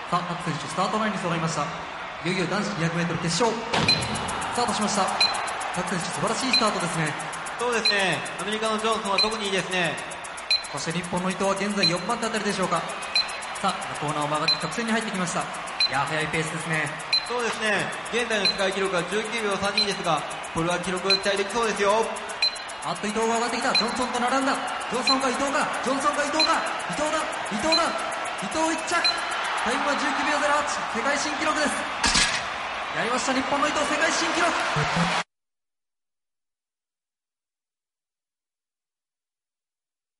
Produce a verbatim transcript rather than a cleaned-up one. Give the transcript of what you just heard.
さあ、各選手スタートラインに揃いました。いよいよ男子 にひゃくメートル 決勝スタートしました。各選手素晴らしいスタートですね。 そうですね、アメリカのジョンソンは特にいいですね。 そして日本の伊藤は現在よんばん手あたりでしょうか。さあ、コーナーを曲がって直線に入ってきました。いや、速いペースですね。 そうですね、現在の世界記録はじゅうきゅうびょうさんにですが、これは記録が期待できそうですよ。 あっと伊藤が上がってきた。ジョンソンと並んだ。ジョンソンか伊藤か、ジョンソンか伊藤か、伊藤だ、伊藤だ、伊藤いっ着。タイムはじゅうきゅうびょうゼロはち、世界新記録です。やりました、日本の伊藤、世界新記録。